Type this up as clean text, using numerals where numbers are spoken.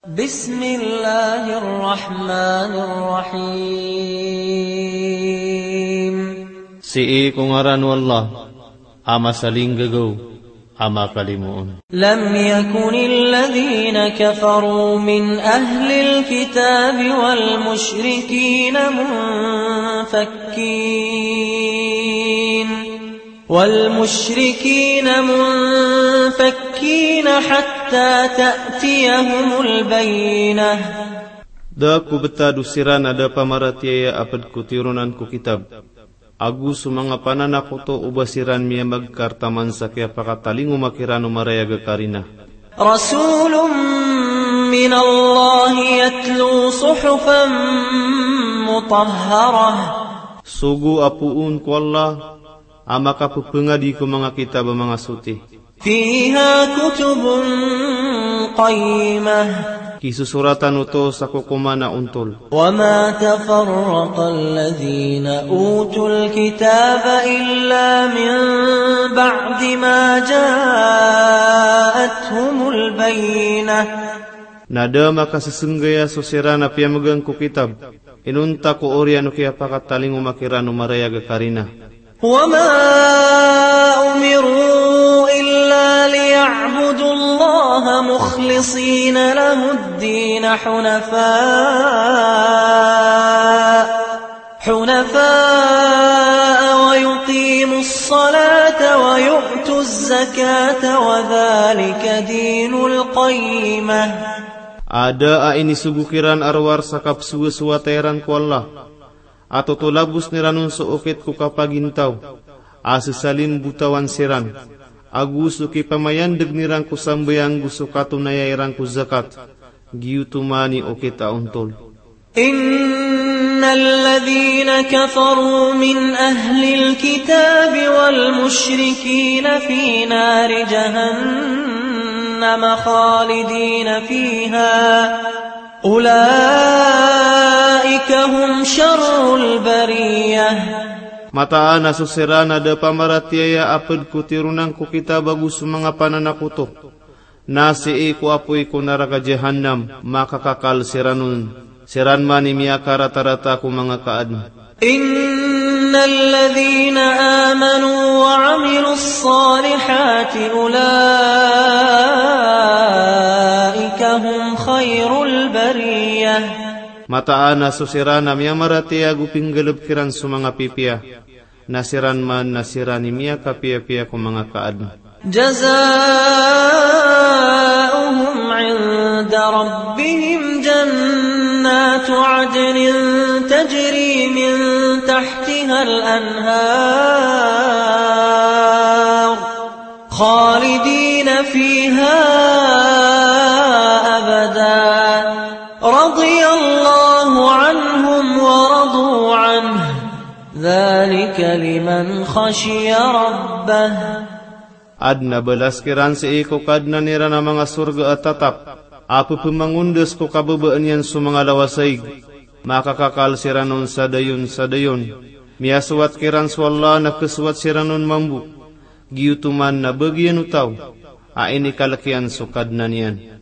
Bismillahirrahmanirrahim. Si kung ngaran wallah, ama saling gagaw, ama kalimuon. Lam yakunil ladhina kafaru min ahlil kitab wal mushrikin munfakkin hatta ta'tiyahumul bayyinah. Da ku betadu siran ada pamaratiaya apad ku tirunan ku kitab. Agu sumangapanan ako to ubasiran miya magkartaman sa kaya pakatalingo makirano marayaga karina. Rasulun min Allah yatlu suhufan mutahharah. Sugu apuun ko Allah, ama kapupengadi ko mga kitab mga suti. Fiha kutubun qayyimah. Kisusuratan uto sa kukumana untol. وَمَا تَفَرَّقَ الَّذِينَ أُوتُوا الْكِتَابَ إِلَّا مِنْ بَعْدِ مَا جَاءَتْهُمُ الْبَيِّنَةُ. Nada maka sesenggaya sosirana piamagang ku kitab. Inunta ko oriano kaya pakatalingo makirano marayaga karina. وَمَا أُمِرُوا إِلَّا لِيَعْبُدُوا اللَّهَ مُخْلِصِينَ لَهُ الدِّينَ حُنَفَاءَ وَيُقِيمُوا الصَّلَاةَ وَيُؤْتُوا الزَّكَاةَ وَذَلِكَ دِينُ الْقَيِّمَةِ. Ada ini subukiran arwar sakap suwa-suwateran ku Allah. Atau tolabus niranun sookit ku kapagintaw. Asisalin butawan siran. Agusu ki pamayandeg nirang ku sambayang gusto katunayayran ku zakat. Giyutumani okit auntol. Innal ladhina kafaru min ahlil kitab wal mushrikin fi nari jahannam khalidina fiha. Ulaika hum syarrul bariyah. Mataan asusirana da pamaratiaya apad ku tirunang ku kita bagus sumangapanan aku to. Nasi ku apoy ku naraka jahannam maka kakal siranun. Siran mani miyaka rata-rata ku mga kaad. Innal ladhina amanu wa amilus salihati ulaika hum khairul bariyah. Mataan asusirana miyamaratiya guping galap kiran sumanga pipia. Nasiran man nasirani miya kapia-pia ku mga kaad. Jazaohum 'inda rabbihim jannatu 'adnin tajri min tahtiha al-anhar khalidina fiha abada. Radiyallahu 'anhum wa radu 'anhu. Dzalika liman khashiya rabbah. Adna balas kiran si iko kadna nira na mga surga at tatap. Apo pumangundas ko kababaan yan sa mga lawasaig. Makakakal siranon sa dayon. Miyaswat kiran swalla na kaswat siranon mambu. Giyutuman na bagyan utaw. Aini kalakian so kadna niyan.